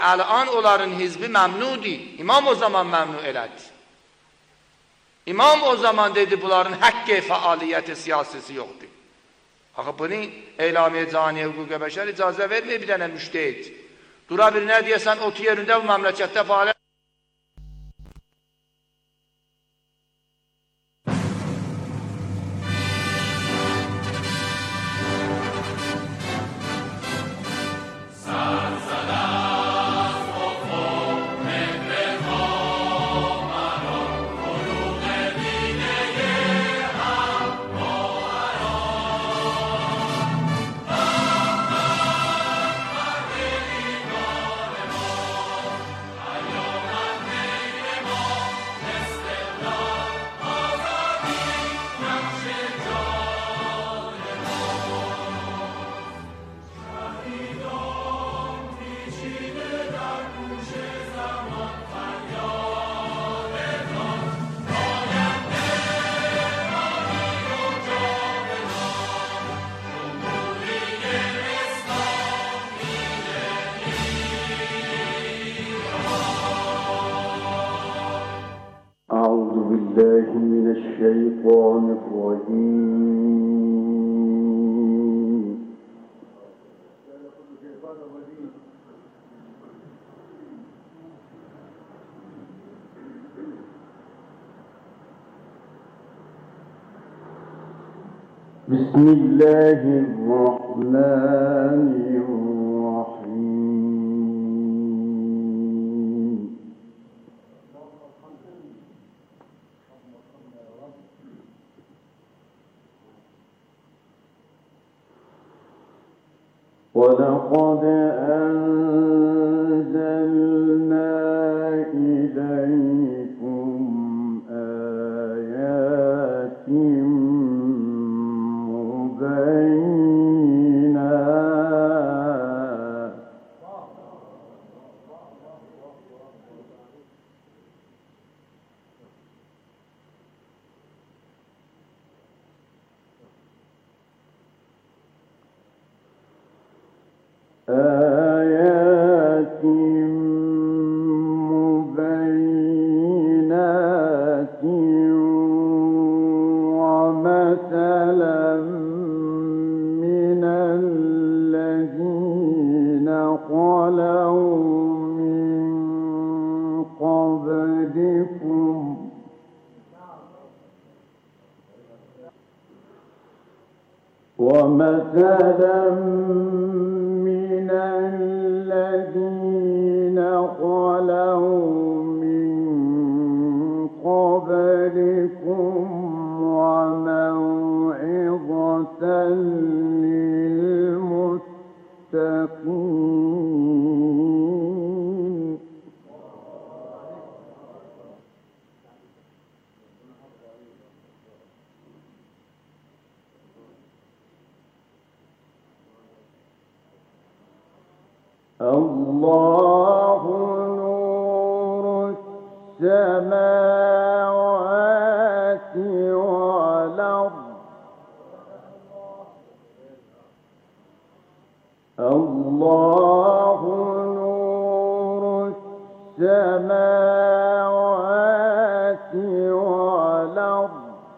الان onların hizbi məmnudir. İmam o zaman məmnu elədi. İmam o zaman dedi bunların haqqı fəaliyyəti siyasisi yoxdur. Axı bunu Eylamiyə Caniyə Hüquq-i Bəşər icazə verməyib bir dənə müştəhid. Dura bir nə deyəsən otu yerində bu məmləkətdə fəaliyyət. الشيطان الرجيم بسم الله الرحمن الرحيم ولقد أنزلنا إليكم آيات مبينات ومثلا من الذين خلوا من قبلكم ومثلا من الذين خلوا من قبلكم وموعظة للمتقين الله نور السماوات والأرض الله نور السماوات والأرض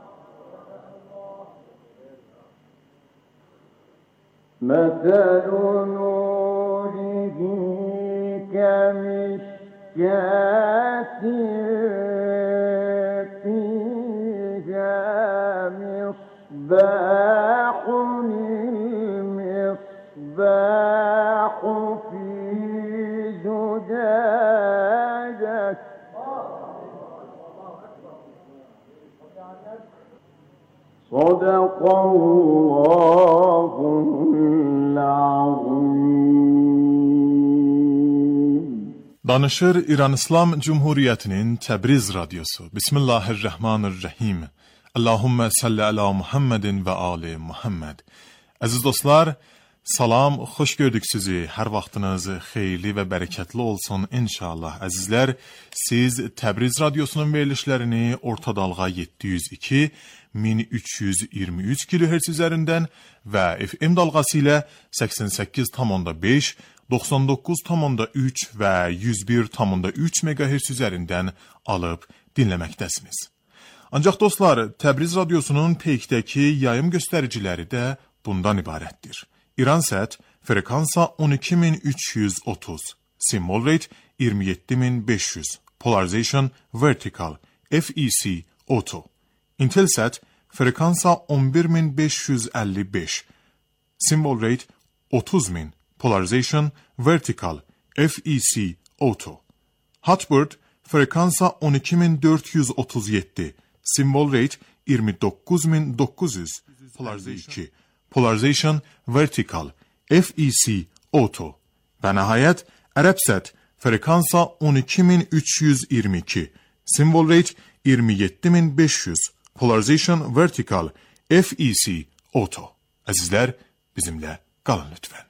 مثل نوره كمشكاة فيها مصباح المصباح في زجاجة صدق الله العظيم. Danışır İran İslam Cumhuriyeti'nin Təbriz Radyosu. Bismillahirrahmanirrahim. Allahümme salli ala Muhammedin ve ali Muhammed. Aziz dostlar, salam, xoş gördük sizi. Hər vaxtınız xeyirli və bərəkətli olsun inşallah. Əzizlər, siz Təbriz Radyosunun verilişlərini orta dalğa 702 1323 kHz üzərindən və FM dalğası ilə 88,5 99,3 və 101,3 MHz üzərindən alıb dinləməkdəsiniz. Ancaq dostlar, Təbriz radiosunun peykdəki yayım göstəriciləri də bundan ibarətdir. İransat frekansa 12330, symbol rate 27500, polarization vertical, FEC auto. Intelsat frekansa 11555, symbol rate 30000, polarization vertical, FEC auto. Hotbird frekansa 12437, symbol rate 29900, polarization vertical, FEC auto. Və nəhayət Arabsat frekansa 12322, symbol rate 27500, polarization vertical, FEC auto. Əzizlər, bizimlə qalın lütfən.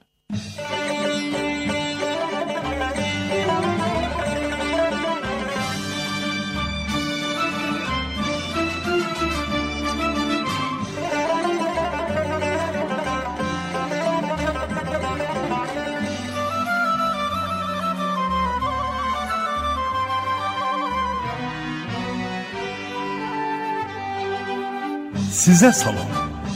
Sizə salam.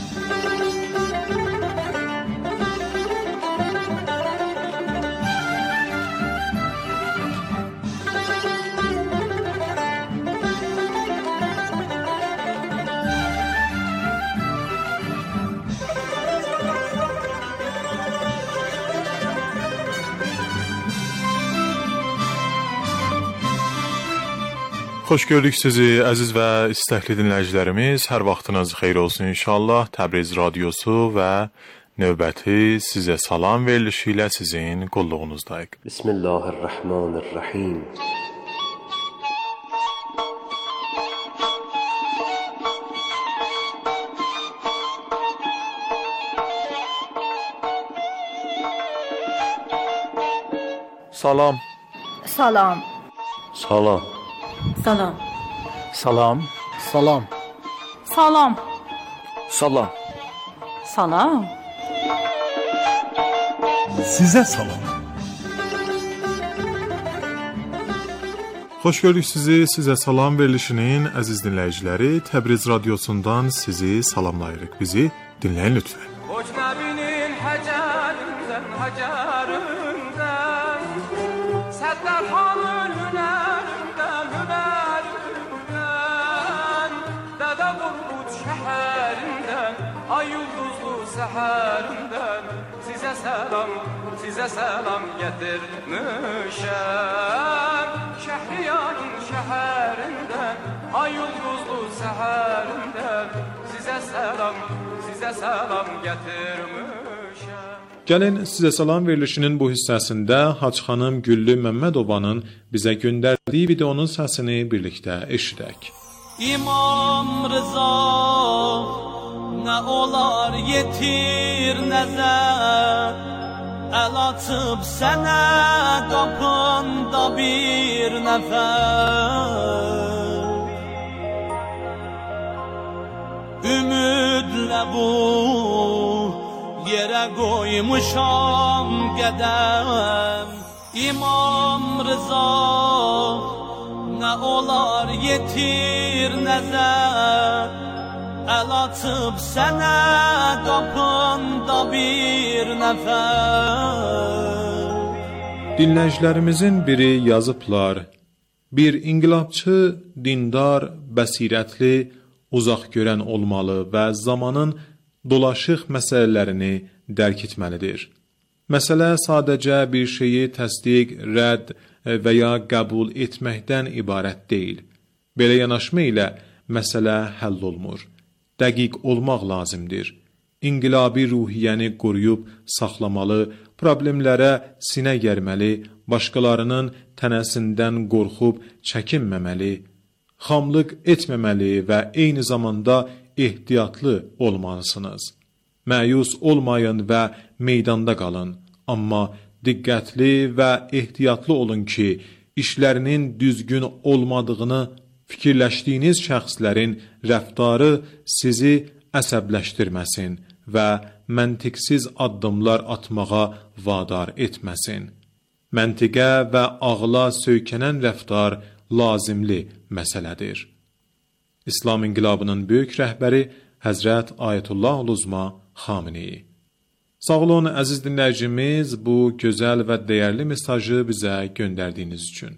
Xoş gördük sizi əziz və istəkli dinləyicilərimiz. Hər vaxtınız xeyir olsun inşallah. Təbriz radiosu və növbəti sizə salam verilişi ilə sizin qulluğunuzdayıq. Bismillahirrahmanirrahim. Salam. Salam. Salam. Salam. Salam. Salam. Salam. Salam. Salam. Sizə salam. Xoş gördük sizi. Sizə salam verilişinin əziz dinləyiciləri, Təbriz radiosundan sizi salamlayırıq. Bizi dinləyin lütfən. Əcnəbinin həcərindən, həcərindən, Səttarxanın hünərindən, hünərindən, Dədə Qorqud şəhərindən, ay ulduzlu səhərindən, sizə səlam gətirmişəm. Şəhriyarın şəhərindən, ay ulduzlu səhərindən, sizə salam gətirmişəm. Gəlin sizə salam verilişinin bu hissəsində Hacı xanım Güllü Məmmədovanın bizə göndərdiyi videonun səsini birlikdə eşidək. İmam Rıza nə olar yetir nəzər, əl açıb sənə qapında bir nəfər. Ümidlə bu yerə qoymuşam qədəm. İmam Rıza nə olar yetir nəzər, əl açıb sənə qapında bir nəfər. Dinləyicilərimizin biri yazıblar. Bir inqilabçı, dindar, bəsirətli, uzaq görən olmalı və zamanın dolaşıq məsələlərini dərk etməlidir. Məsələ sadəcə bir şeyi təsdiq, rədd və ya qəbul etməkdən ibarət deyil. Belə yanaşma ilə məsələ həll olmur. Dəqiq olmaq lazımdır. İnqilabi ruhiyyəni qoruyub saxlamalı, problemlərə sinə gərməli, başqalarının tənəsindən qorxub çəkinməməli, xamlıq etməməli və eyni zamanda ehtiyatlı olmalısınız. Məyus olmayın və meydanda qalın, amma diqqətli və ehtiyatlı olun ki, işlərinin düzgün olmadığını fikirləşdiyiniz şəxslərin rəftarı sizi əsəbləşdirməsin və məntiqsiz addımlar atmağa vadar etməsin. Məntiqə və ağla söykənən rəftar lazımlı məsələdir. İslam inqilabının böyük rəhbəri Həzrət Ayətullah Uzma Xameneyi. Sağ olun əziz dinləyicimiz, bu gözəl və dəyərli mesajı bizə göndərdiyiniz üçün.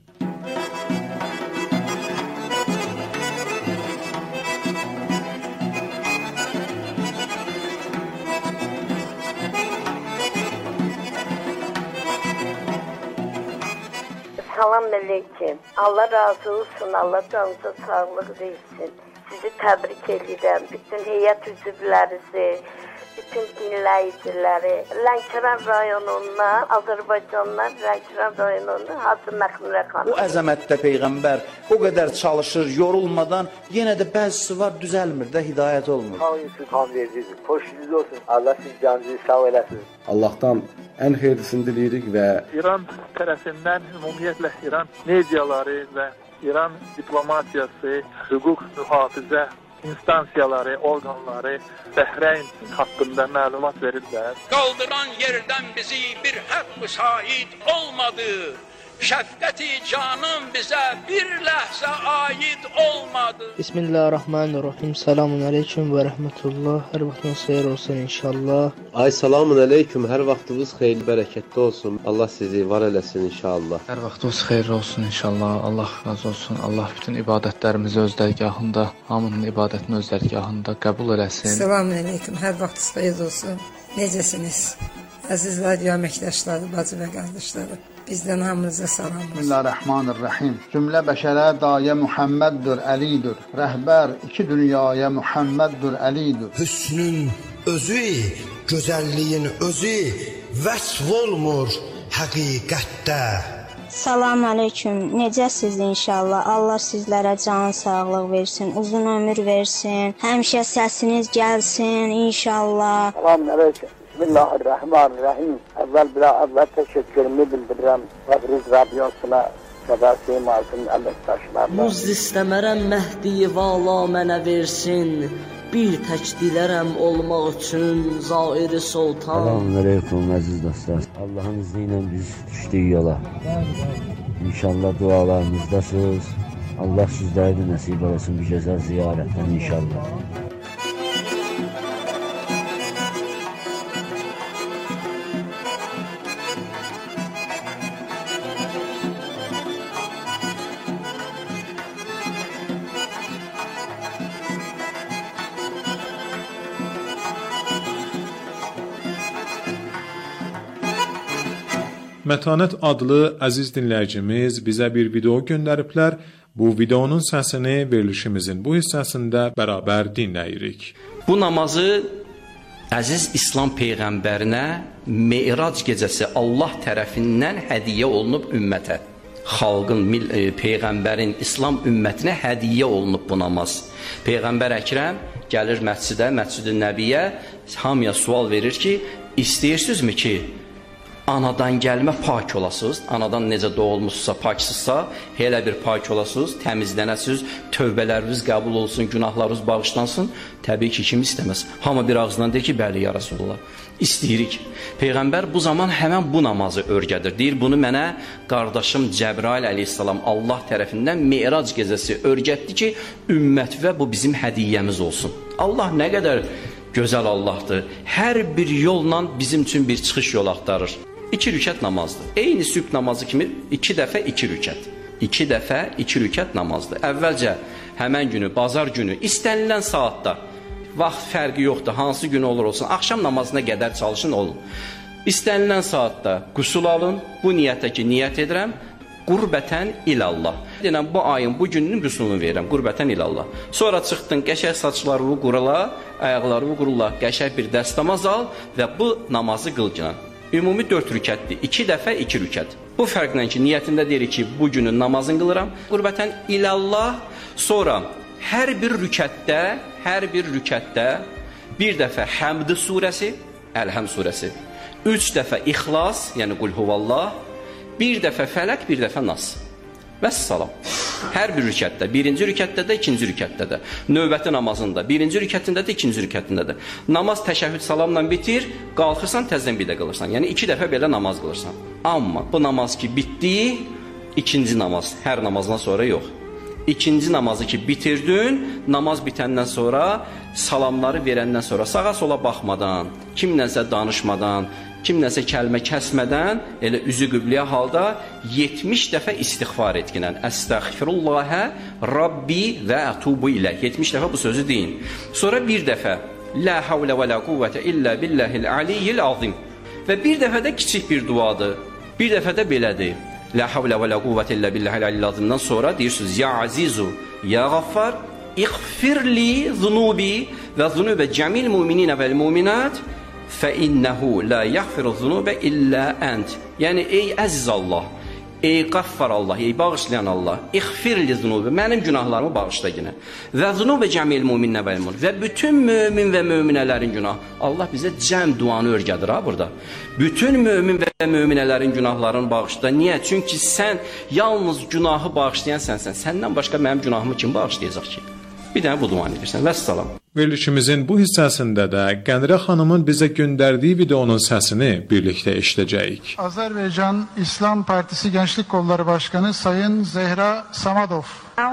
Salam aleyküm. Allah razı olsun, Allah canınıza sağlıq versin. Sizi təbrik edirəm, bütün heyət üzvlərinizi, bütün dinləyiciləri. Lənkəran rayonundan, Azərbaycandan Lənkəran rayonundan Hacı Məxmurə xanım. Bu əzəmətdə Peyğəmbər o qədər çalışır, yorulmadan, yenə də bəzisi var, düzəlmir də, hidayət olmur. Tam vericidir. Xoşunuz olsun. Allah siz canınızı sağ eləsin. Allah'tan en hayırlısını dileyirik ve İran tərəfindən ümumiyyətlə İran mediaları və İran diplomatiyası, hüquq mühafizə instansiyaları, orqanları Bəhreyn haqqında məlumat verirlər. Qaldıran yerdən bizi bir haqq müsait olmadı. Şəfqəti canım bizə bir ləhzə aid olmadı. Bismillahirrahmanirrahim. Selamun aleyküm və rəhmətullah. Hər vaxtınız xeyir olsun inşallah. Ay selamun aleyküm. Hər vaxtınız xeyirli, bərəkətli olsun. Allah sizi var eləsin inşallah. Hər vaxtınız xeyir olsun inşallah. Allah razı olsun. Allah bütün ibadətlərimizi öz dərgahında, hamının ibadətini öz dərgahında qəbul eləsin. Selamun aleyküm. Hər vaxtınız xeyir olsun. Necəsiniz? Əziz radio əməkdaşları, bacı və qardaşları. Bizdən hamınıza salam olsun. Bismillahirrahmanirrahim. Cümlə bəşərə dayə Muhammeddur, Əlidir. Rəhbər iki dünyaya Muhammeddur, Əlidir. Hüsnün özü, gözəlliyin özü vəsf olmur həqiqətdə. Salam aleyküm. Necəsiz inşallah? Allah sizlərə can sağlıq versin, uzun ömür versin. Həmişə səsiniz gəlsin inşallah. Salam aleyküm. Bismillahirrahmanirrahim. Əvvəl təşəkkürümü bildirirəm Təbriz Radyosuna və də Seymartın əməkdaşlarına. Muz istəmərəm Məhdi vala mənə versin. Bir tək dilərəm olmaq üçün Zairi Sultan. Selamünaleyküm əziz dostlar. Allah'ın izniyle biz düşdük yola. İnşallah dualarınızdasınız. Allah sizlərə də nəsib olsun bir gözəl ziyarətdən inşallah. Mətanət adlı əziz dinləyicimiz bizə bir video göndəriblər. Bu videonun səsini verilişimizin bu hissəsində bərabər dinləyirik. Bu namazı əziz İslam Peyğəmbərinə Me'rac gecəsi Allah tərəfindən hədiyyə olunub ümmətə. Xalqın, Peyğəmbərin, İslam ümmətinə hədiyyə olunub bu namaz. Peyğəmbər Əkrəm gəlir məscidə, Məscid-i Nəbiyyə, hamıya sual verir ki, istəyirsinizmi ki, anadan gəlmə pak olasınız, anadan necə doğulmuşsa, paksızsa, elə bir pak olasınız, təmizlənəsiniz, tövbələriniz qəbul olsun, günahlarınız bağışlansın. Təbii ki, kim istəməz? Hamı bir ağzından deyir ki, bəli, ya Rasulullah, istəyirik. Peyğəmbər bu zaman həmən bu namazı örgədir. Deyir, bunu mənə qardaşım Cəbrail əleyhissalam Allah tərəfindən Me'rac gecəsi örgətdi ki, ümmət və bu bizim hədiyyəmiz olsun. Allah nə qədər gözəl Allahdır. Hər bir yolla bizim üçün bir çıxış yol axtarır. 2 rükət namazdır. Eyni sübh namazı kimi 2 dəfə 2 rükət. 2 dəfə 2 rükət namazdır. Əvvəlcə həmən günü, bazar günü, istənilən saatda, vaxt fərqi yoxdur, hansı gün olur olsun, axşam namazına qədər çalışın olun. İstənilən saatda qüsul alın, bu niyyətə ki, niyyət edirəm, qurbətən ilallah. Deyirəm, bu ayın, bu günün qüsulunu verirəm, qurbətən ilallah. Sonra çıxdın, qəşək saçlarını qurula, ayaqlarını qurula, qəşək bir dəstəmaz al və bu namazı qılcılan. Ümumi 4 rükətdir, 2 dəfə 2 rükət. Bu fərqlə ki, niyyətində deyirik ki, bu günün namazını qılıram, qurbətən ilallah, sonra hər bir rükətdə bir dəfə Həmd surəsi, Əlhəm surəsi, 3 dəfə İxlas, yəni Qul Huvallah, bir dəfə Fələq, bir dəfə Nas. Vəssalam. Hər bir rükətdə, birinci rükətdə də, ikinci rükətdə də, növbəti namazında, birinci rükətində də, ikinci rükətində də. Namaz təşəhhüd salamla bitir, qalxırsan, təzdən bir də qılırsan. Yəni 2 dəfə belə namaz qılırsan. Amma bu namaz ki bitdi, ikinci namaz, hər namazdan sonra yox. İkinci namazı ki bitirdin, namaz bitəndən sonra, salamları verəndən sonra, sağa sola baxmadan, kimlənsə danışmadan, kimlənsə kəlmə kəsmədən, elə üzü qibləyə halda 70 dəfə istiğfar etkinən. Əstəğfirullahə Rabbi və ətubu ilə. 70 dəfə bu sözü deyin. Sonra bir dəfə La havlə və la quvvətə illə billahil aliyyil azim. Və bir dəfə də kiçik bir duadır. Bir dəfə də belədir. La havlə və la quvvətə illə billahil aliyyil azimdən sonra deyirsiniz Ya azizu, ya qaffar, iğfirli zunubi və zunubə cəmil mümininə vəl müminat فَإِنَّهُ لَا يَغْفِرُ الذُّنُوبَ إِلَّا أَنْتِ. Yəni ey əziz Allah, ey qaffar Allah, ey bağışlayan Allah, iğfirli zunubi, mənim günahlarımı bağışla yenə. Və zunubə cəmil müminə vəl mümin. Və bütün mömin və möminələrin günahı. Allah bizə cəm duanı örgədir ha burada. Bütün mömin və möminələrin günahlarını bağışla. Niyə? Çünki sən yalnız günahı bağışlayan sənsən. Səndən başqa mənim günahımı kim bağışlayacaq ki? Bir dənə bu duanı edirsən. Vəssalam. Verilişimizin bu hissəsində də Qənirə xanımın bizə göndərdiyi videonun səsini birlikdə eşidəcəyik. Azerbaycan İslam Partisi Gençlik Kolları Başkanı Sayın Zehra Samadov.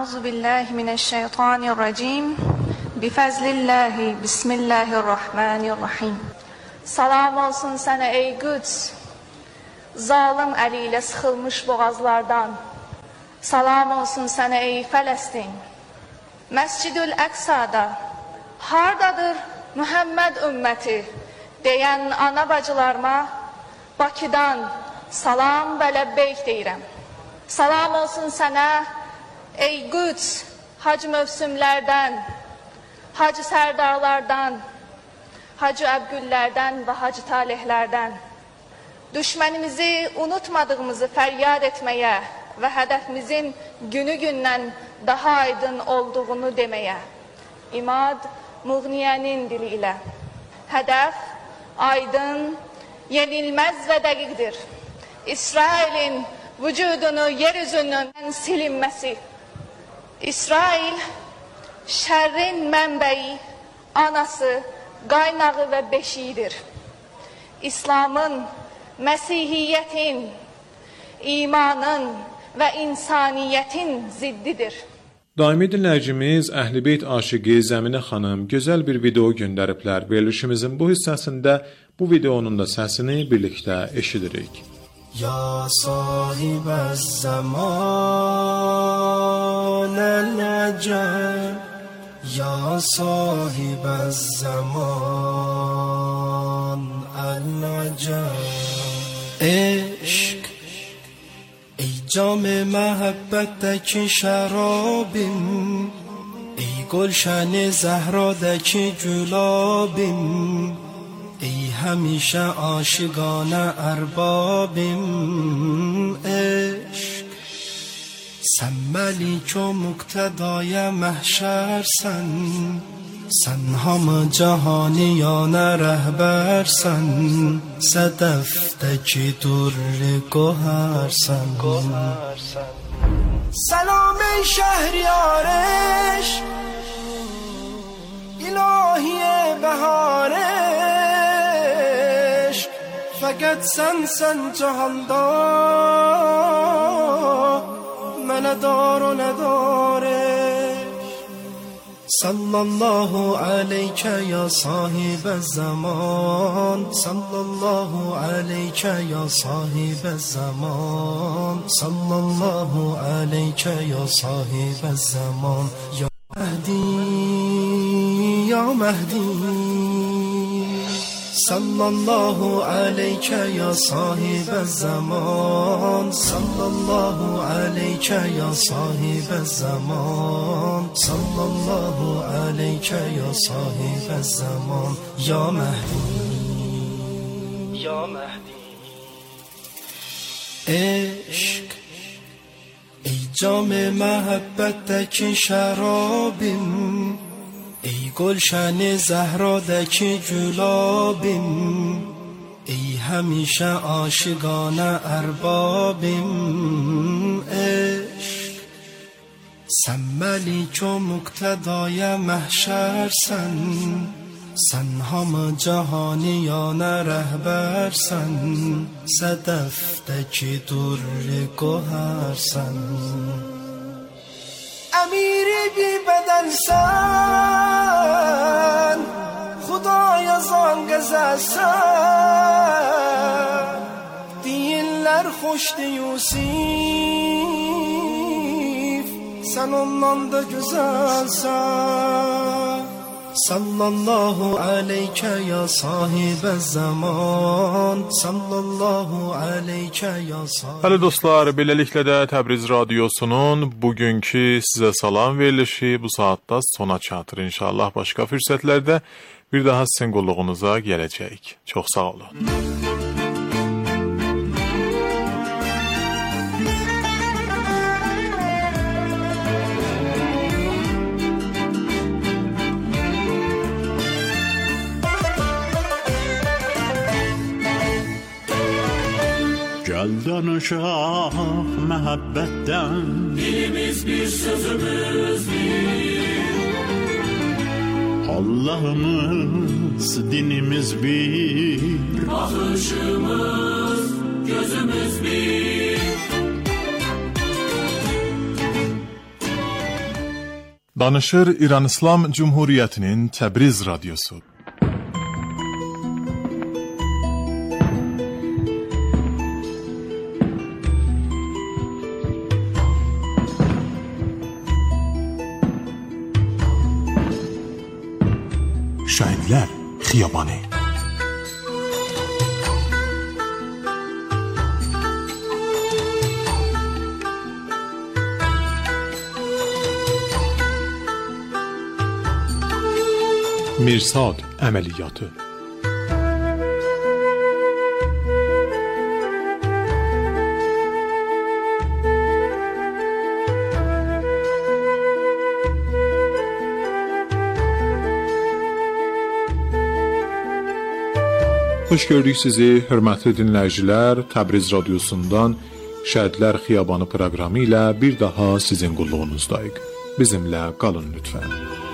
Euzubillahimineşşeytanirracim. Bifəzlillahi, bismillahirrahmanirrahim. Salam olsun sənə ey Qüds, zalim əli ilə sıxılmış boğazlardan. Salam olsun sənə ey Fələstin. Məscid-ül Əqsada hardadır Muhammed ümməti deyən ana bacılarıma Bakıdan salam və ləbbeyk deyirəm. Salam olsun sənə ey Qüds, hac mövsümlərdən, hac sərdarlardan, hac əbgüllərdən və hac talihlərdən. Düşmənimizi unutmadığımızı fəryad etməyə və hədəfimizin günü-gündən daha aydın olduğunu deməyə. İmad Muğniyənin dili ilə. Hədəf aydın, yenilməz və dəqiqdir. İsrailin vücudunu yeryüzündən silinməsi. İsrail şərrin mənbəyi, anası, qaynağı və beşiyidir. İslamın, Məsihiyyətin, imanın və insaniyyətin ziddidir. Daimi dinləyicimiz Əhl-i-Beyt aşiqi Zəminə xanım gözəl bir video göndəriblər. Verilişimizin bu hissəsində bu videonun da səsini birlikdə eşidirik. Ya sahibəz zaman əl-əcəl, ya sahibəz zaman əl-əcəl. Eşq ey cam-ı məhəbbətdəki şərabim, ey gülşən-i zəhrədəki gülabim, ey həmişə aşiqanə ərbabim. Eşq sən məlik o müqtədaya məhşərsən, sən hamı cahaniyanə rəhbərsən, sədəfdəki durri qohərsən. Salam ey şəhriyar eşq, ilahiye behar eşq, fəqət sən cahanda, mənə dar o nədar eşq. Sallallahu aleyke ya sahibe zaman, sallallahu aleyke ya sahibe zaman, sallallahu aleyke ya sahibe zaman. Ya Mehdi, ya Mehdi, sallallahu aleyke ya sahibe zaman, sallallahu aleyke ya sahibe zaman, sallallahu aleyke ya sahibe zaman. Ya Mehdi, ya Mehdi. Eşq ey cam-ı məhəbbətdəki şərabim, ey gülşən-i zəhrədəki gülabim, ey həmişə aşiqanə ərbabim. Eşq Sen melik o muktedaya mahşersen, sen hamı cahaniyana rehbersen, sedefteki durri gohersen. Emiri bir bedensen, Hudaya zan gezelsen, Diyinler hoştu Yusuf, sen ondan da güzelsen. Sallallahu aleyke ya sahibe zaman, sallallahu aleyke ya sahibe. Hələ dostlar, beləliklə də Təbriz Radiosunun bugünkü sizə salam verilişi bu saatda sona çatır. İnşallah başqa fürsətlərdə bir daha sizin qulluğunuza gələcəyik. Çox sağ olun. Gel danışaq məhəbbətdən, dilimiz bir, sözümüz bir. Allah'ımız, dinimiz bir, bakışımız, gözümüz bir. Danışır İran İslam Cumhuriyyətinin Təbriz Radiosu. Şəhidlər Xiyabanı. Mirsad əməliyyatı. Xoş gördük sizi, hörmətli dinləyicilər. Təbriz Radiosundan Şəhidlər Xiyabanı proqramı ilə bir daha sizin qulluğunuzdayıq. Bizimlə qalın lütfən.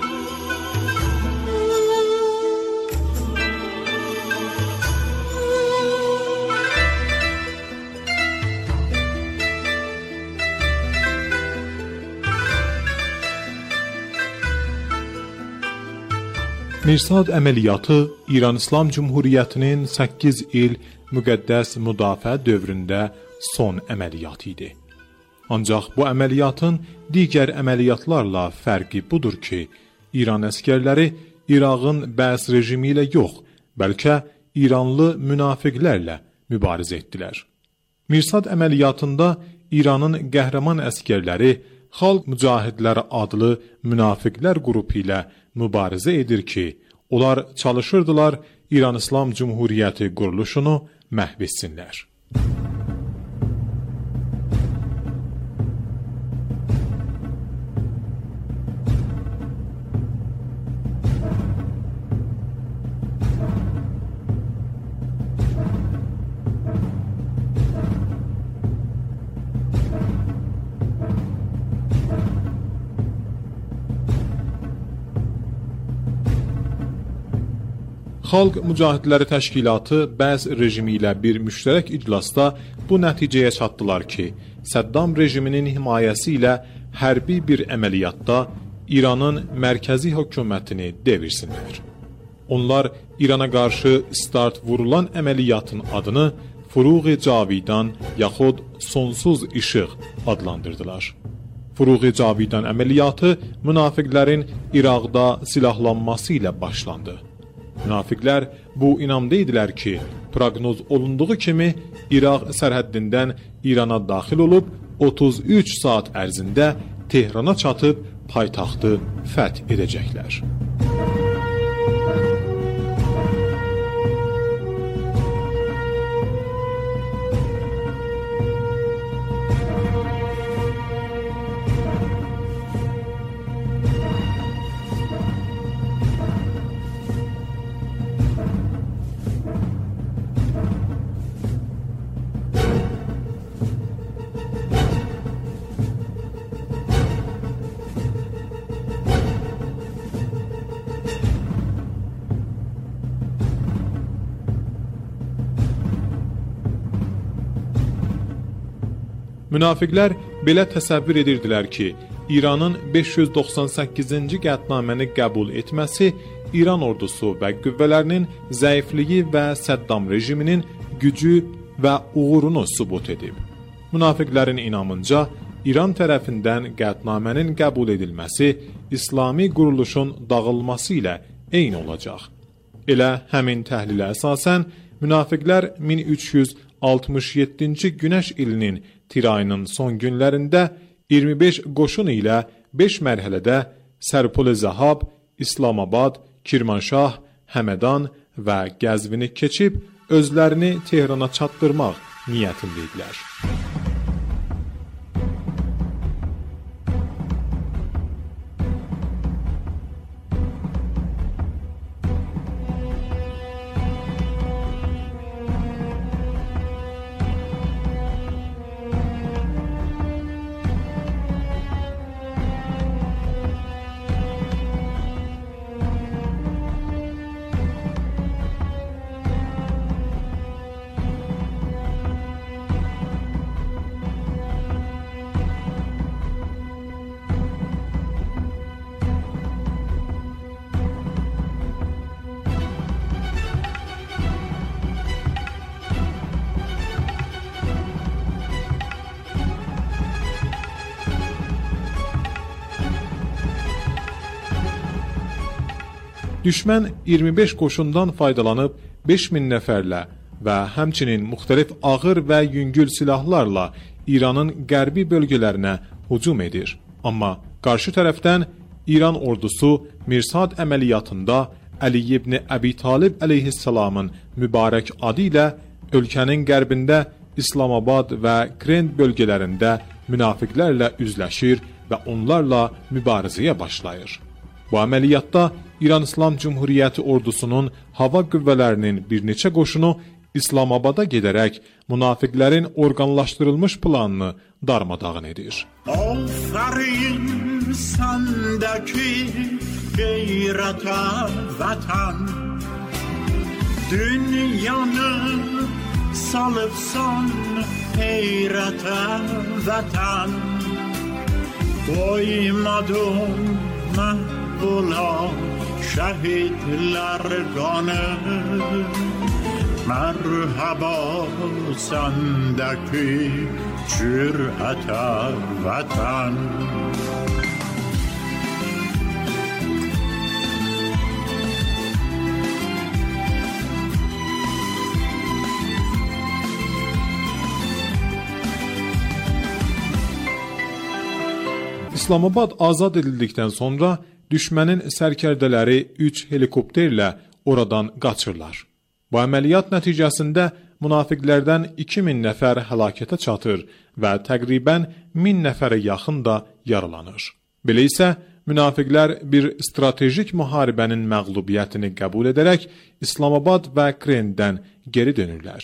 Mirsad əməliyyatı İran İslam Cumhuriyyətinin 8 il müqəddəs müdafiə dövründə son əməliyyatı idi. Ancaq bu əməliyyatın digər əməliyyatlarla fərqi budur ki, İran əskərləri İraqın bəs rejimi ilə yox, bəlkə İranlı münafiqlərlə mübarizə etdilər. Mirsad əməliyyatında İranın qəhrəman əskərləri Xalq Mücahidləri adlı münafiqlər qrupu ilə mübarizə edir ki, onlar çalışırdılar İran İslam Cumhuriyyəti quruluşunu məhv etsinlər. Xalq Mücahidləri Təşkilatı bəs rejimi ilə bir müştərək iclasda bu nəticəyə çatdılar ki, Səddam rejiminin himayəsi ilə hərbi bir əməliyyatda İranın mərkəzi hökumətini devirsinlər. Onlar İrana qarşı start vurulan əməliyyatın adını Furuği Cavidan yaxud Sonsuz İşıq adlandırdılar. Furuği Cavidan əməliyyatı münafiqlərin İraqda silahlanması ilə başlandı. Münafiqlər bu inamda idilər ki, proqnoz olunduğu kimi İraq sərhəddindən İrana daxil olub 33 saat ərzində Tehrana çatıb paytaxtı fəth edəcəklər. Münafiqlər belə təsəvvür edirdilər ki, İranın 598-ci qətnaməni qəbul etməsi İran ordusu və qüvvələrinin zəifliyi və Səddam rejiminin gücü və uğurunu sübut edib. Münafiqlərin inamınca, İran tərəfindən qətnamənin qəbul edilməsi İslami quruluşun dağılması ilə eyni olacaq. Elə həmin təhlilə əsasən, münafiqlər 1367-ci günəş ilinin tir ayının son günlərində 25 qoşun ilə 5 mərhələdə Sərpol-i-Zəhab, İslamabad, Kirmanşah, Həmədan və Qəzvini keçib özlərini Tehrana çatdırmaq niyyətindəydilər. Düşmən 25 qoşundan faydalanıb 5000 nəfərlə və həmçinin müxtəlif ağır və yüngül silahlarla İranın qərbi bölgələrinə hücum edir. Amma qarşı tərəfdən İran ordusu Mirsad əməliyyatında Əli ibn Əbi Talib əleyhissalamın mübarək adı ilə ölkənin qərbində İslamabad və Krend bölgələrində münafiqlərlə üzləşir və onlarla mübarizəyə başlayır. Bu əməliyyatda İran İslam Cumhuriyyəti ordusunun hava qüvvələrinin bir neçə qoşunu İslamabada gedərək münafiqlərin orqanlaşdırılmış planını darmadağın edir. Aferin sendeki gayrete vatan, dünyanı salıpsan heyrete vatan, koymadın mahvola şehitler kanı. Merhaba sendeki cürete vatan. İslamabad azad edildikdən sonra düşmənin sərkərdələri 3 helikopterlə oradan qaçırlar. Bu əməliyyat nəticəsində münafiqlərdən 2000 nəfər həlakətə çatır və təqribən 1000 nəfərə yaxın da yaralanır. Belə isə münafiqlər bir stratejik müharibənin məğlubiyyətini qəbul edərək İslamabad və Krenddən geri dönürlər.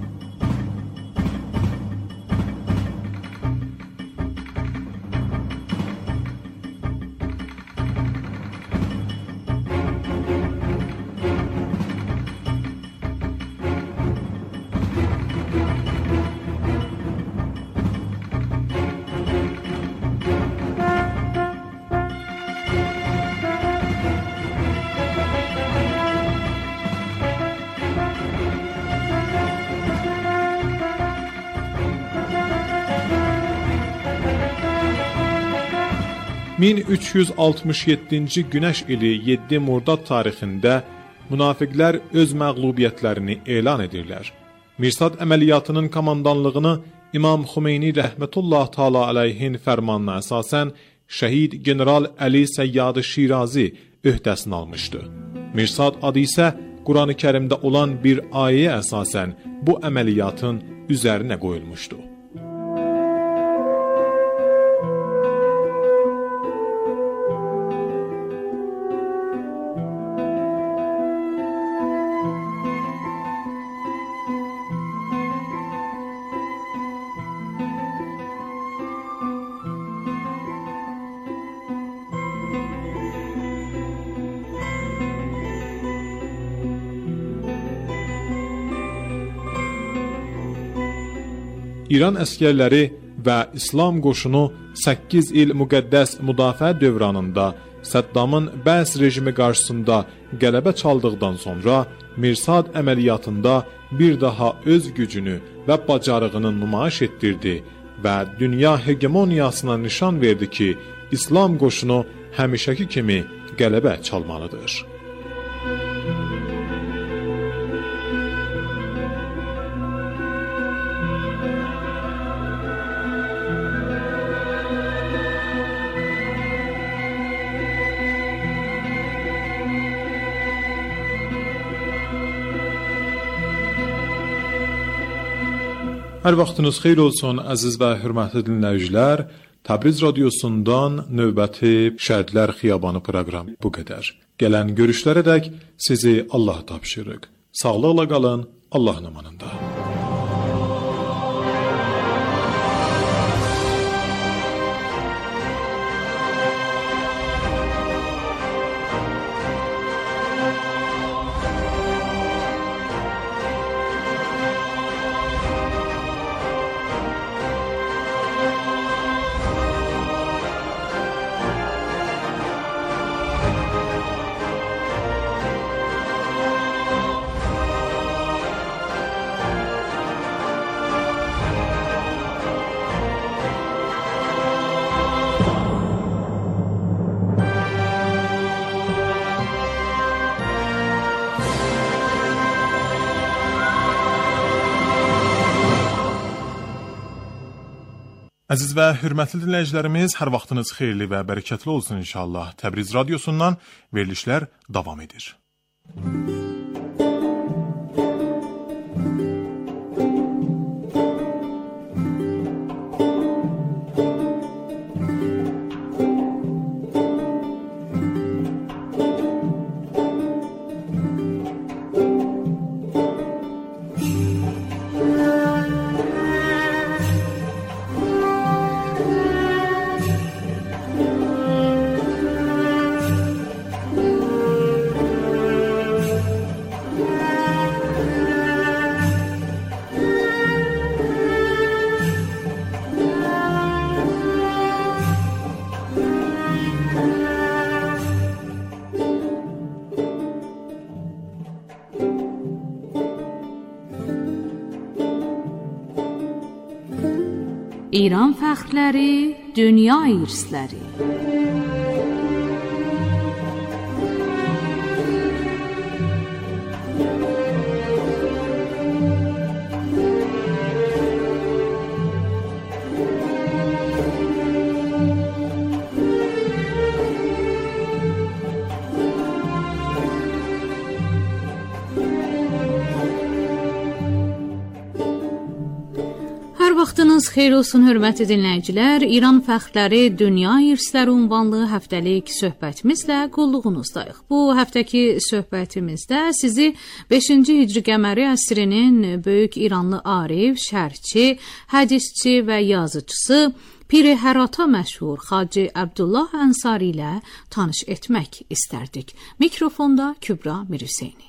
...1367-ci günəş ili 7 Murdad tarixində münafiqlər öz məğlubiyyətlərini elan edirlər. Mirsad əməliyyatının komandanlığını İmam Xümeyni rəhmətullah taala əleyhin fərmanına əsasən şəhid general Əli Səyyad Şirazi öhdəsini almışdı. Mirsad adı isə Quran-ı Kərimdə olan bir ayəyə əsasən bu əməliyyatın üzərinə qoyulmuşdu. İran əskərləri və İslam qoşunu 8 il müqəddəs müdafiə dövranında Səddamın Bəs rejimi qarşısında qələbə çaldıqdan sonra Mirsad əməliyyatında bir daha öz gücünü və bacarığını nümayiş etdirdi və dünya hegemoniyasına nişan verdi ki, İslam qoşunu həmişəki kimi qələbə çalmalıdır. Hər vaxtınız xeyir olsun, əziz və hörmətli dinləyicilər. Təbriz radiosundan növbəti Şəhidlər Xiyabanı proqramı bu qədər. Gələn görüşlərədək sizi Allah tapşırıq. Sağlıqla qalın, Allahın amanında. Əziz və hörmətli dinləyicilərimiz, hər vaxtınız xeyirli və bərəkətli olsun inşallah. Təbriz radiosundan verilişlər davam edir. İran fəxrləri, dünya irsləri. Vaxtınız xeyir olsun, hörmətli dinləyicilər. İran fəxrləri, dünya irsləri ünvanlı həftəlik söhbətimizlə qulluğunuzdayıq. Bu həftəki söhbətimizdə sizi 5-ci hicri qəməri əsrinin böyük İranlı arif, şərhçi, hədisçi və yazıcısı Pir-i Hərata məşhur Xacı Abdullah Ənsari ilə tanış etmək istərdik. Mikrofonda Kübra Mirhüseyni.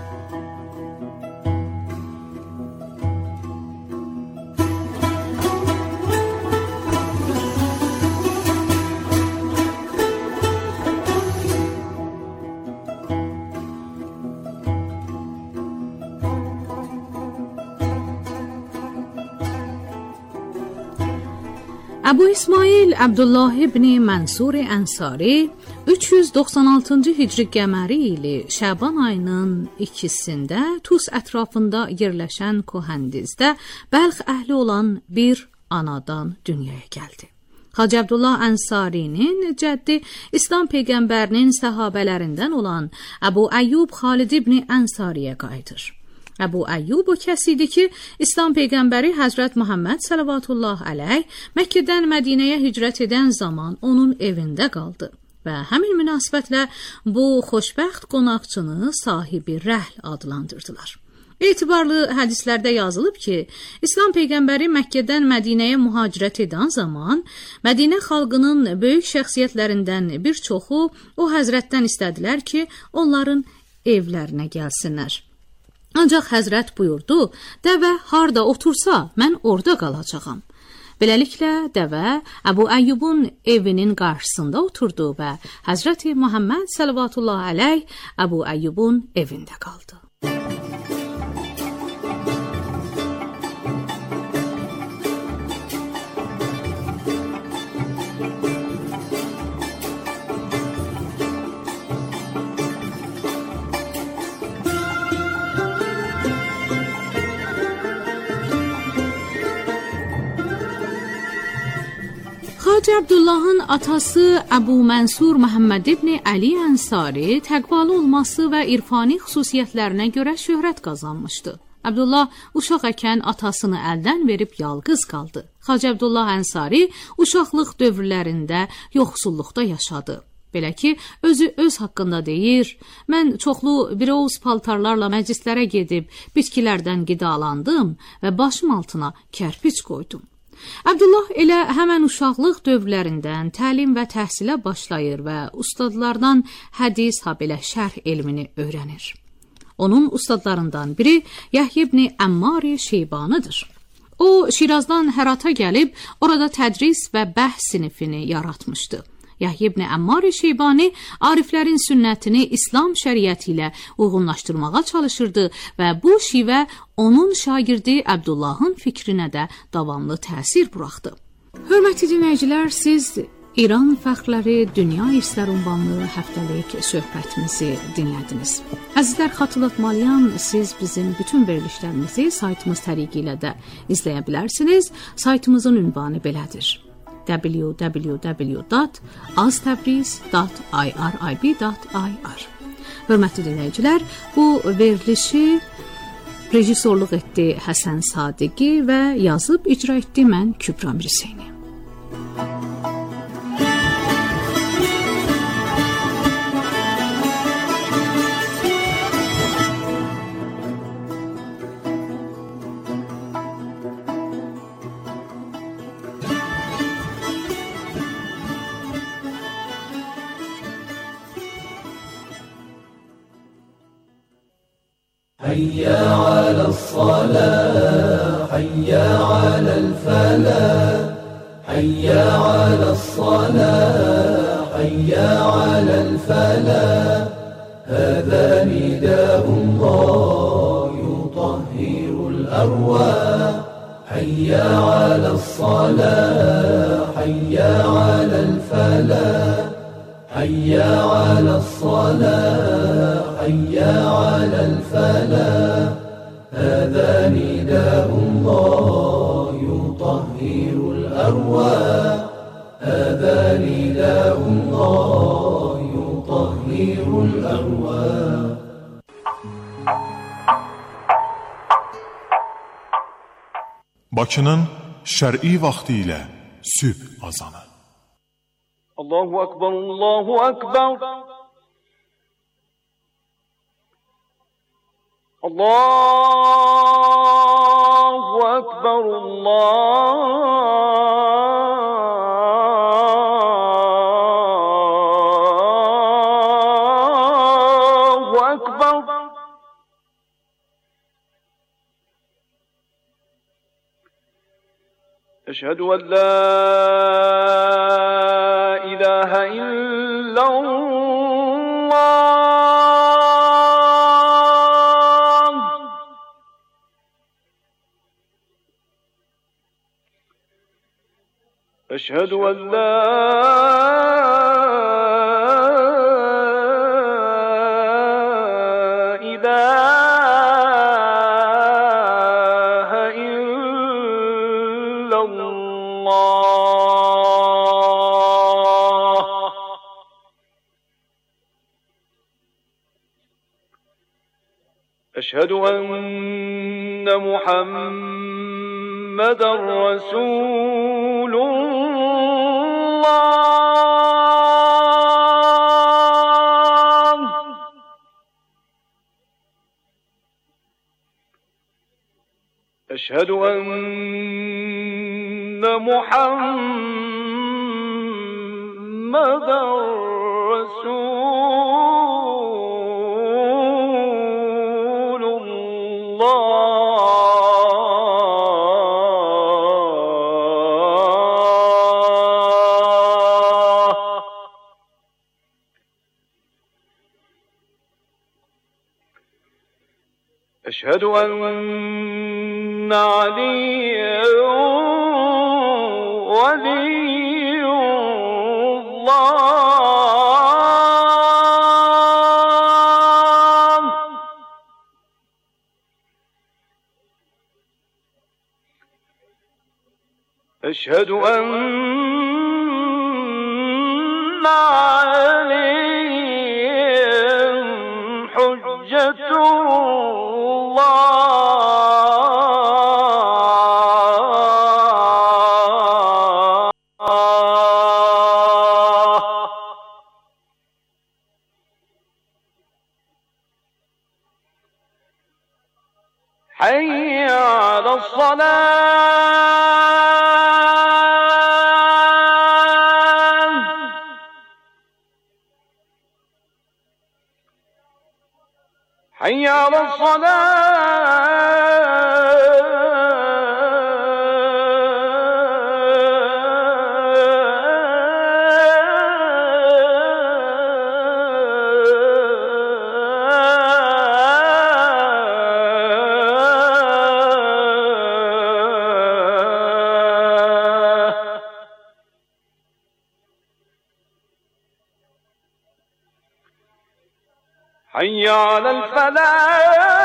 Əbu İsmail Abdullah ibn Mənsur Ənsari 396-cı hicri qəməri ili Şəban ayının 2-sində Tus ətrafında yerləşən Kohandizdə Bəlx əhli olan bir anadan dünyaya gəldi. Hacı Abdullah Ənsarinin cəddi İslam peyğəmbərinin səhabələrindən olan Əbu Əyyub Xalid ibn Ənsariyə qayıdır. Əbu Əyyub o kəs idi ki, İslam peyğəmbəri Həzrət Muhammed sallallahu əleyh Məkkədən Mədinəyə hicrət edən zaman onun evində qaldı və həmin münasibətlə bu xoşbəxt qonaqçını sahibi rəhl adlandırdılar. Etibarlı hədislərdə yazılıb ki, İslam peyğəmbəri Məkkədən Mədinəyə mühacirət edən zaman Mədinə xalqının böyük şəxsiyyətlərindən bir çoxu o həzrətdən istədilər ki, onların evlərinə gəlsinlər. Ancaq həzrət buyurdu, dəvə harda otursa, mən orada qalacağam. Beləliklə, dəvə Əbu Əyyubun evinin qarşısında oturdu və Həzrəti Muhammed sallallahu əleyh Əbu Əyyubun evində qaldı. Hacı Abdullahın atası Əbu Mənsur Məhəmməd ibn Əli Ənsari təqvalı olması və irfani xüsusiyyətlərinə görə şöhrət qazanmışdı. Abdullah uşaq ikən atasını əldən verib yalqız qaldı. Hacı Abdullah Ənsari uşaqlıq dövrlərində yoxsulluqda yaşadı. Belə ki, özü öz haqqında deyir, mən çoxlu biroz paltarlarla məclislərə gedib bitkilərdən qidalandım və başım altına kərpic qoydum. Abdullah elə həmən uşaqlıq dövrlərindən təlim və təhsilə başlayır və ustadlardan hədis, habelə şərh elmini öyrənir. Onun ustadlarından biri Yahya ibn Əmmar Şeybanidir. O, Şirazdan Hərata gəlib, orada tədris və bəhs sinifini yaratmışdı. Yahya ibn Əmmar Şeybani ariflərin sünnətini İslam şəriəti ilə uyğunlaşdırmağa çalışırdı və bu şivə onun şagirdi Abdullahın fikrinə də davamlı təsir buraxdı. Hörmətli dinləyicilər, siz İran fəxrləri Dünya İrsləri ünvanlı həftəlik söhbətimizi dinlədiniz. Əzizlər, xatırlatmalıyam, siz bizim bütün verilişlərimizi saytımız təriqi ilə də izləyə bilərsiniz. Saytımızın ünvanı belədir: www.aztabriz.irib.ir. Hörmətli dinləyicilər, bu verilişi rejissorluq etdi Həsən Sadiqi və yazıb icra etdi mən Kübra Mirseyni. حي على الصلاة حي على الفلاح حي على الصلاة حي على الفلاح هذا نداء الله يطهر الأرواح حي على الصلاة حي على الفلاح حي على الصلاة حي على الفلاح هذا نداء الله يطهر الأرواح هذا نداء الله يطهر الأرواح. Bakının şər'i vaxtı ilə sübh azanı. Allahu Akbar, Allahu Akbar. Allahu Akbar, Allahu Akbar. Eşhedü en la ilahe illallah. Eşhedü en la ilahe illallah. Eşhedü enne Muhammeden Resulullah. Eşhedü enne Muhammeden Resulullah. أشهد أن عليا ولي الله أشهد أن عليا حجة حي على الصلاة حي على حي على الفلاح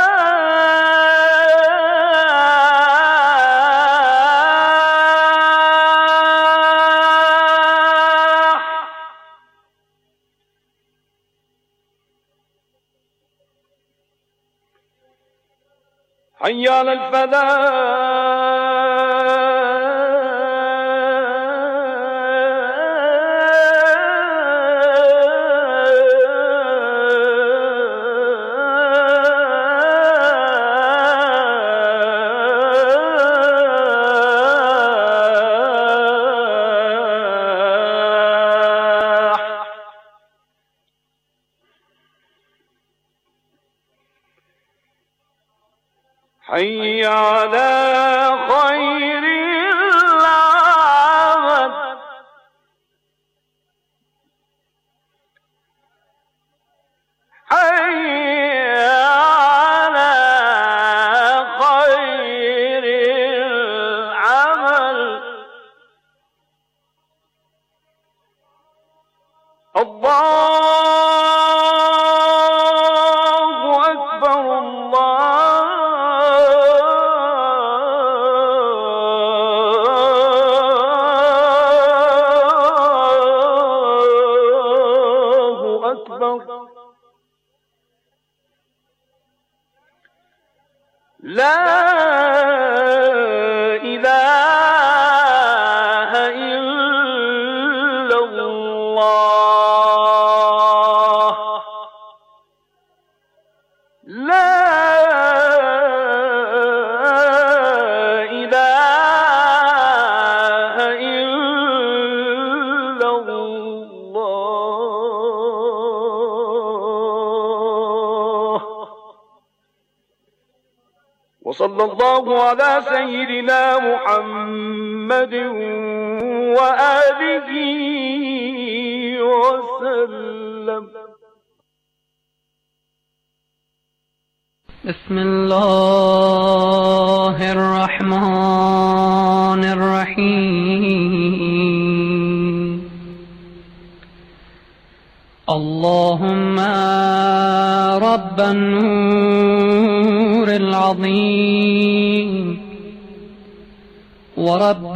حي على حي على خير العمل حي على خير العمل الله أكبر لا إله إلا الله لا إله إلا الله وصلى الله على سيدنا محمد وآله وسلم. بسم الله الرحمن الرحيم. اللهم رب النور العظيم ورب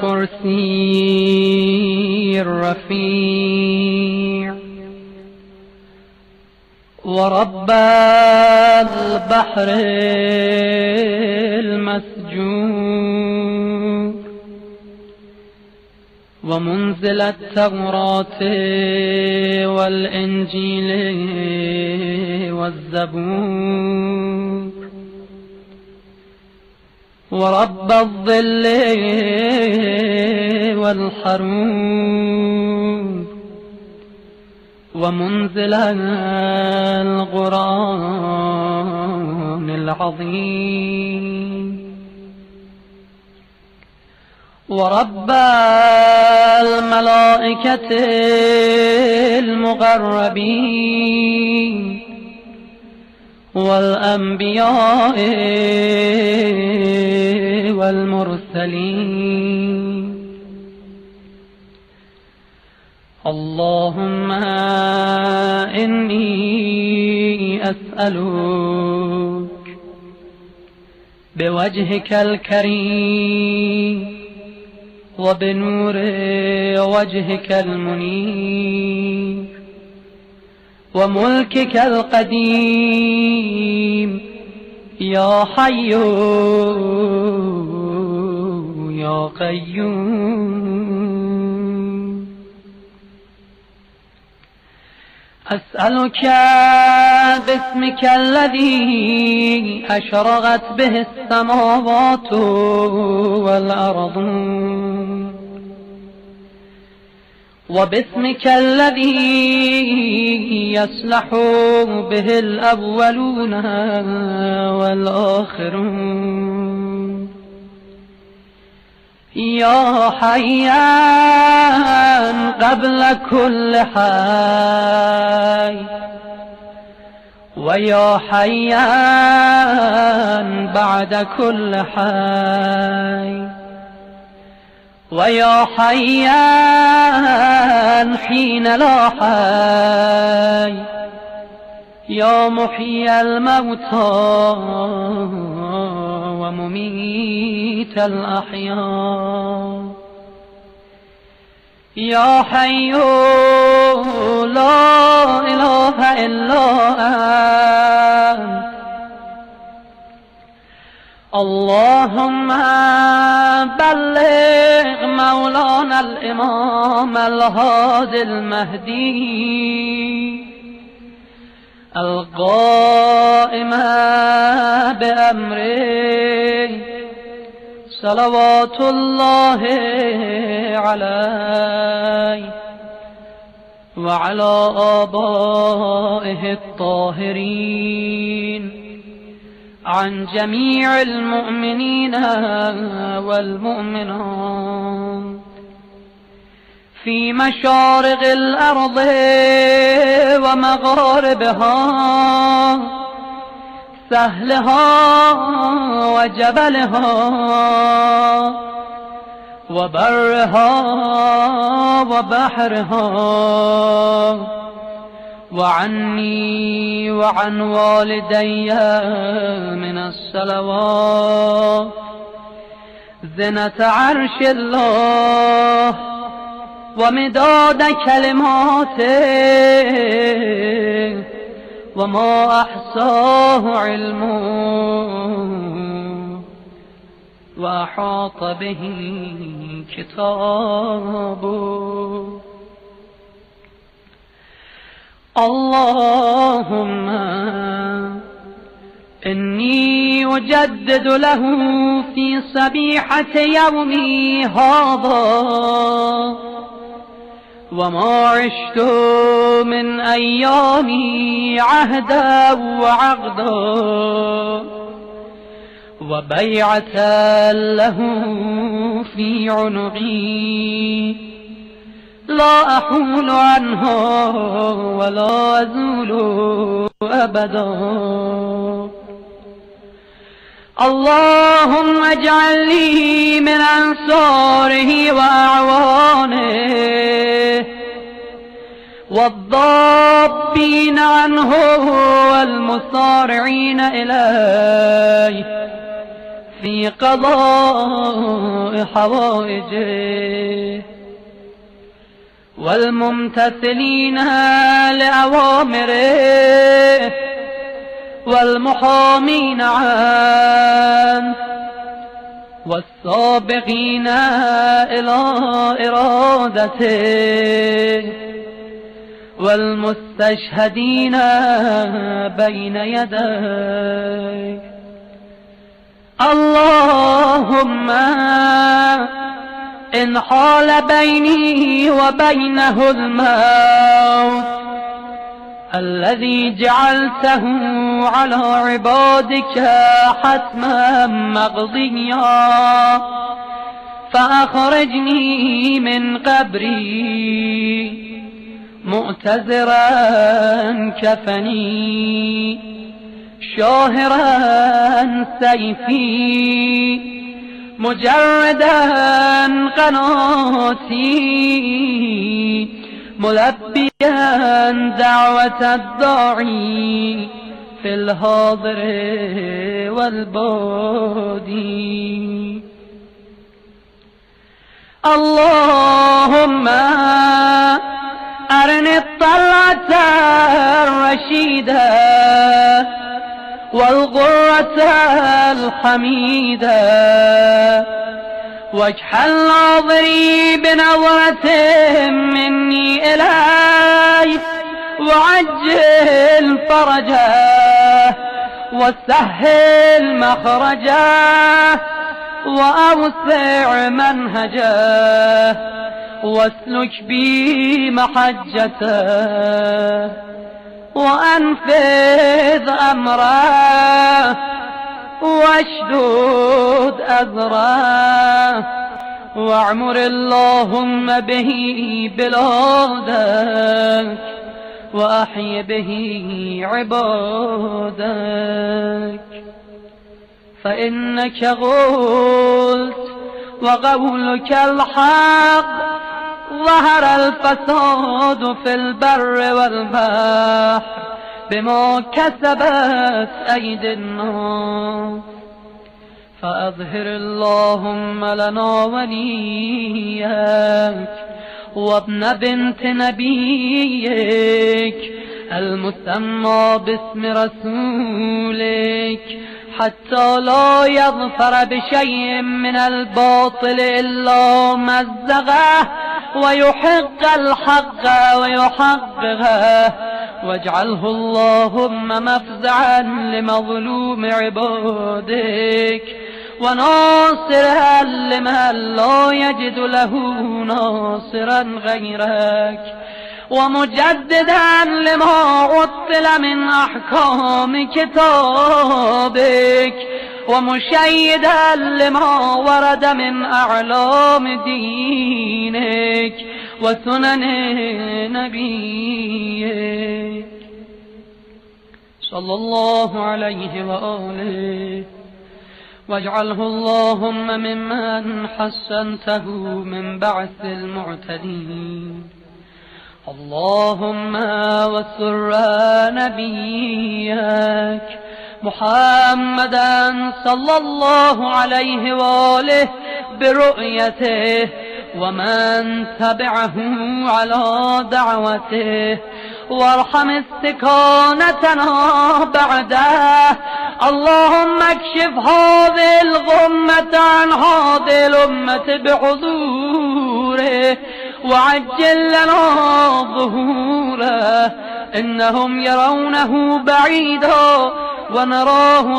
الكرسي الرفيع ورب البحر المسجور ومنزل التوراة والإنجيل والزبور ورب الظل والحرور ومنزل القرآن العظيم ورب الملائكة المقربين والأنبياء والمرسلين. اللهم إني أسألك بوجهك الكريم وبنور وجهك المنير وملكك القديم يا حي يا قيوم. أسألك باسمك الذي أشرقت به السماوات والأرض وباسمك الذي يصلح به الأولون والآخرون يا حيان قبل كل حي ويا حيان بعد كل حي ويا حيان حين لا حي يا محيي الموتى ومميت الأحياء يا حي لا إله إلا أنت. اللهم بلغ مولانا الإمام الهادي المهدي القائم بأمره صلوات الله عليه وعلى آبائه الطاهرين عن جميع المؤمنين والمؤمنات في مشارق الأرض ومغاربها سهلها وجبلها وبرها وبحرها وعني وعن والدي من الصلوات زنة عرش الله ومداد كلماته وما أحصاه علمه وأحاط به كتابه. اللهم إني أجدد له في صبيحة يومي هذا وما عشت من أيامي عهدا وعقدا وبيعة له في عنقي لا أحول عنها ولا أزول أبدا. اللهم اجعل لي من أنصاره وأعوانه والضابين عنه والمصارعين إليه في قضاء حوائجه والممتثلين لأوامره والمحامين عنه والسابقين إلى إرادته والمستشهدين بين يديه. اللهم إن حال بيني وبينه الموت الذي جعلته على عبادك حتما مقضيا فأخرجني من قبري مؤتزرا كفني شاهرا سيفي مجردا قناتي ملبيا دعوة الداعي في الحاضر والبادي. اللهم أرني الطلعة الرشيدة والغرة الحميدة واجعل ناظري بنظرة مني إليك وعجل فرجه وسهل مخرجه وأوسع منهجه واسلك بي محجته وأنفذ أمره واشدد أذره واعمر اللهم به بلادك وأحي به عبادك. فإنك قلت وقولك الحق ظهر الفساد في البر والبحر بما كسبت أيدي الناس. فأظهر اللهم لنا وليك وابن بنت نبيك المسمى باسم رسولك حتى لا يظفر بشيء من الباطل إلا مزغه ويحق الحق ويحققه. واجعله اللهم مفزعا لمظلوم عبادك وناصرا لمن لا يجد له ناصرا غيرك ومجددا لما عطل من أحكام كتابك ومشيدا لما ورد من أعلام دينك وسنن نبيك صلى الله عليه وآله. واجعله اللهم ممن حسنته من بعث المعتدين. اللهم وسر نبيك محمدا صلى الله عليه وآله برؤيته ومن تبعه على دعوته وارحم استكانتنا بعده. اللهم اكشف هذه الغمة عن هذه الأمة بحضوره وعجل لنا ظهوره. إنهم يرونه بعيدا ونراه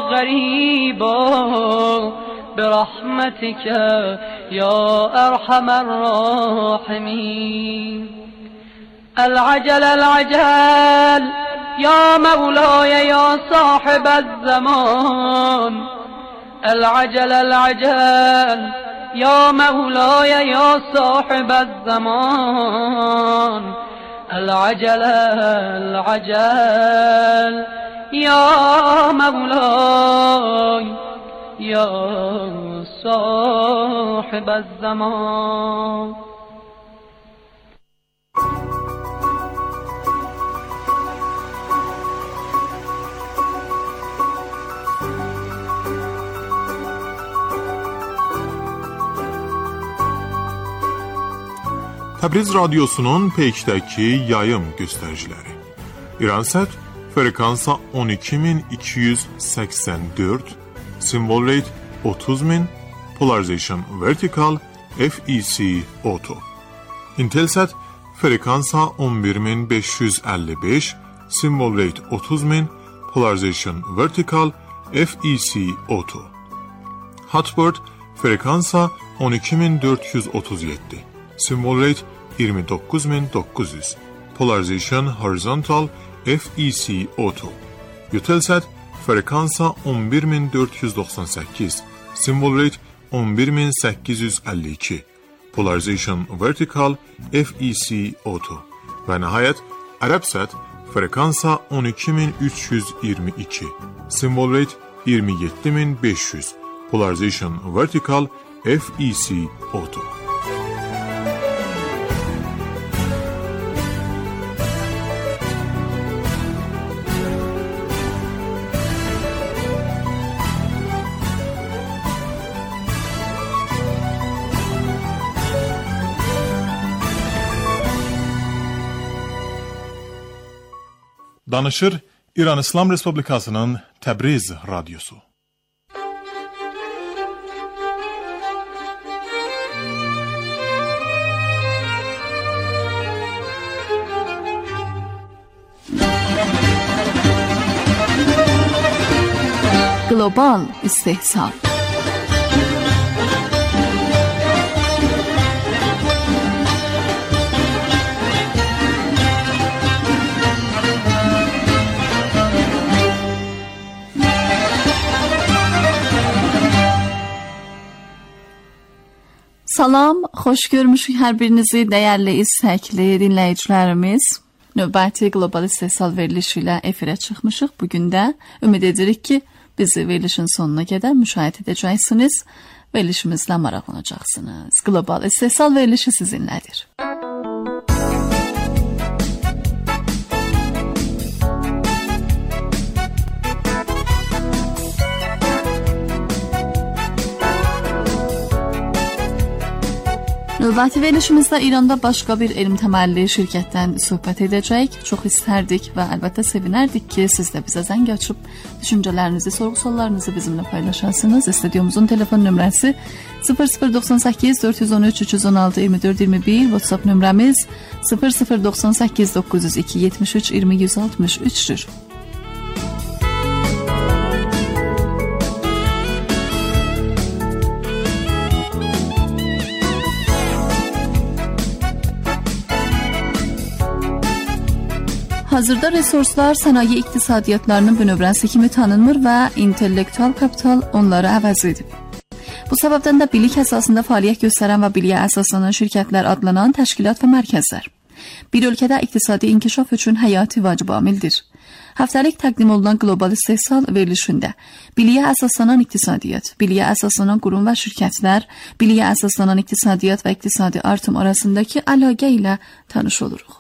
غريبا برحمتك يا أرحم الراحمين. العجل العجل يا مولاي يا صاحب الزمان. العجل العجل يا مولاي يا صاحب الزمان. العجل العجل يا مولاي يا صاحب الزمان. Təbriz Radyosu'nun Peyk'təki yayım göstəriciləri. İransat frekansa 12284, symbol rate 30000, polarization vertical, FEC auto. Intelsat frekansa 11555, symbol rate 30000, polarization vertical, FEC auto. Hotbird frekansa 12437, symbol rate 29900, polarization horizontal, FEC auto. Eutelsat frekansa 11498, symbol rate 11852, polarization vertical, FEC auto. Və nəhayət Arabsat Frekansa 12322. Symbol rate 27500. Polarization vertical FEC auto. Danışır İran İslam Respublikasının Təbriz Radyosu. Global istehsal. Salam, xoş görmüşük hər birinizi dəyərli istəkli dinləyicilərimiz. Növbəti qlobal istehsal verilişi ilə efirə çıxmışıq. Bugün də ümid edirik ki, bizi verilişin sonuna qədər müşahidə edəcəksiniz, verilişimizlə maraqlanacaqsınız. Qlobal istehsal verilişi sizinlədir. Növbəti verilişimizdə İranda başqa bir elm təməlli şirkətdən söhbət edəcəyik. Çox istərdik və əlbəttə sevinərdik ki, siz də bizə zəng açıb düşüncələrinizi, sorğu-suallarınızı bizimlə paylaşasınız. Studyomuzun telefon nömrəsi 0098 413 316 24 21, WhatsApp nömrəmiz 0098 902 73 20 163'dür. Hazırda resurslar sənaye iqtisadiyyatlarının bünövrəsi kimi tanınmır və intellektual kapital onları əvəz edib. Bu səbəbdən də bilik əsasında fəaliyyət göstərən və biliyə əsaslanan şirkətlər adlanan təşkilat və mərkəzlər bir ölkədə iqtisadi inkişaf üçün həyati vacib amildir. Həftəlik təqdim olunan qlobal istehsal verilişində biliyə əsaslanan iqtisadiyyat, biliyə əsaslanan qurum və şirkətlər, biliyə əsaslanan iqtisadiyyat və iqtisadi artım arasındakı əlaqə ilə tanış oluruq.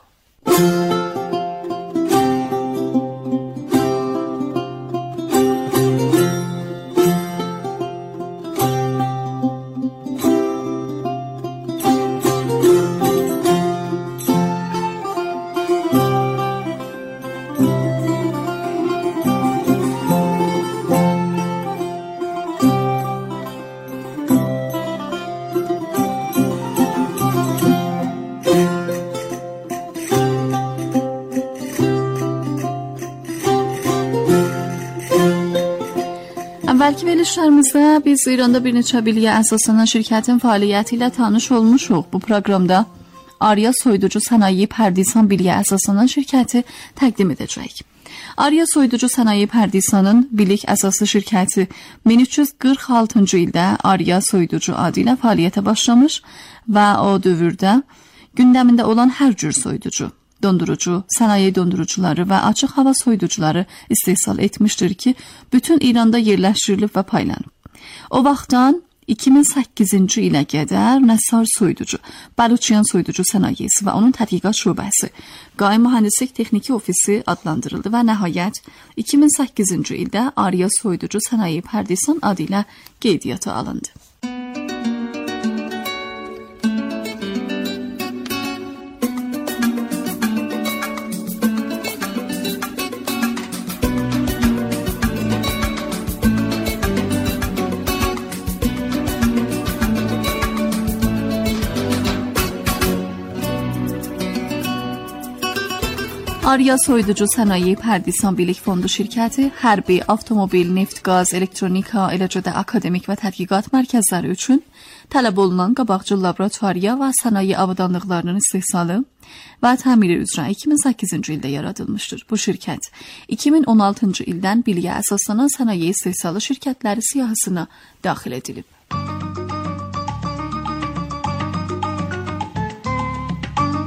Əvvəlki verilişlərimizdə biz İranda bir neçə biliyə əsaslanan şirkətin fəaliyyəti ilə tanış olmuşuq. Bu proqramda Arya Soyuducu Sənaye Pərdisan biliyə əsaslanan şirkəti təqdim edəcəyik. Arya Soyuducu Sənaye Pərdisanın bilik əsaslı şirkəti 1346-cı ildə Arya Soyuducu adı ilə fəaliyyətə başlamış və o dövrdə gündəmində olan hər cür soyuducu, dondurucu, sənaye dondurucuları və açıq hava soyuducuları istehsal etmişdir ki, bütün İranda yerləşdirilib və paylanıb. O vaxtdan 2008-ci ilə qədər Nəssar Soyuducu, Baluçiyan Soyuducu Sənayesi və onun tədqiqat şöbəsi, Qaim Mühəndislik Texniki Ofisi adlandırıldı və nəhayət 2008-ci ildə Arya Soyuducu Sənaye Pərdisan adı ilə qeydiyyata alındı. Arya Soyuducu Sənaye Pərdisan Bilik Fondu şirkəti hərbi, avtomobil, neft, qaz, elektronika, eləcə də akademik və tədqiqat mərkəzləri üçün tələb olunan qabaqcıl laboratoriya və sənaye avadanlıqlarının istehsalı və təmiri üzrə 2008-ci ildə yaradılmışdır. Bu şirkət 2016-cı ildən biliyə əsaslanan sənaye istehsalı şirkətləri siyahısına daxil edilib.